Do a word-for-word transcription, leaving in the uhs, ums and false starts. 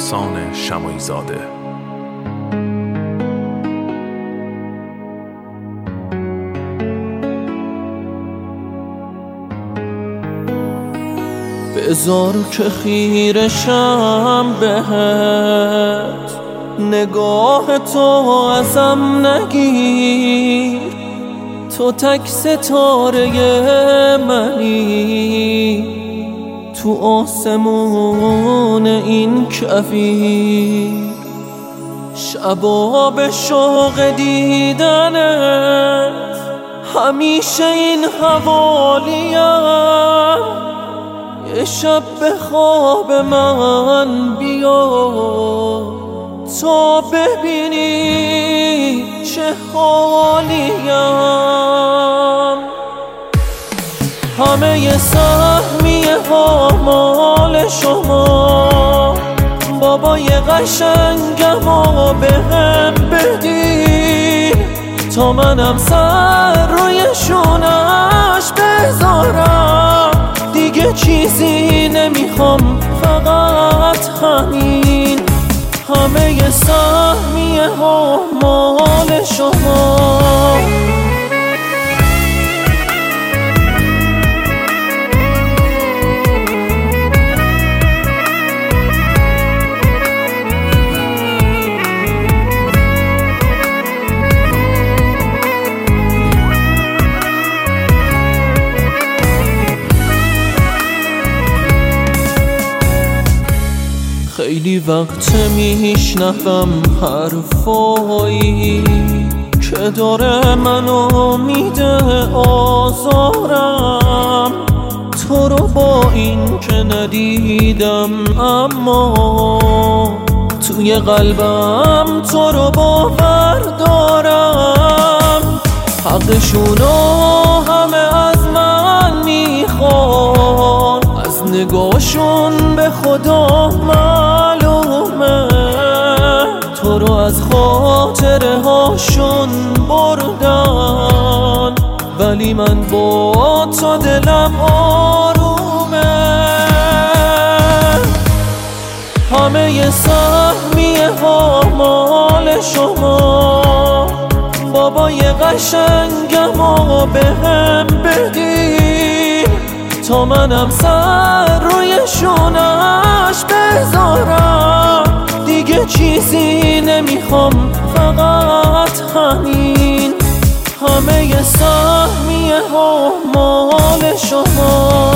احسان شماعی زاده. بذار که خیرشم بهت، نگاه تو ازم نگیر. تو تک ستاره منی تو آسمون این کویر. شبا به شوق دیدنت همیشه این حوالیم. یه شب به خواب من بیا تا ببینی چه حالیم. همه سهمیه ها مال شما، بابای قشنگمو بهم بدی تا منم سر روی شونش بذارم. دیگه چیزی نمیخوام فقط همین. همه سهمیه ها مال شما. خیلی وقت میشنوم حرفایی که داره منو میده آزارم. تو رو با این که ندیدم اما توی قلبم تو رو باور دارم. حقشونو همه از من میخوان، از نگاهشون به خدا معلومه تو رو از خاطره هاشون بردن. ولی من با تو دلم آرومه. همه سهمیه ها مال شما، بابای قشنگمو بهم بدی تا منم سر روی شونش بذارم. دیگه چیزی نمیخوام فقط همین. همه سهمیه ها مال شما.